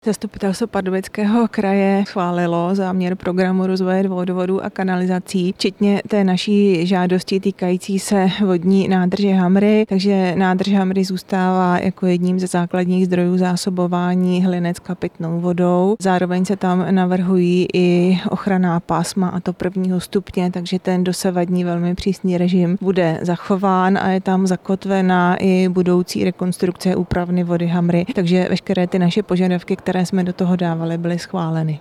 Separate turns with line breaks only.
Zastupitelstvo Pardubického kraje schválilo záměr programu rozvoje vodovodů a kanalizací, včetně té naší žádosti týkající se vodní nádrže Hamry, takže nádrž Hamry zůstává jako jedním ze základních zdrojů zásobování Hlinecka pitnou vodou. Zároveň se tam navrhují i ochranná pásma, a to 1. stupně, takže ten dosavadní velmi přísný režim bude zachován a je tam zakotvena i budoucí rekonstrukce úpravny vody Hamry, takže veškeré ty naše požadavky, které jsme do toho dávali, byly schváleny.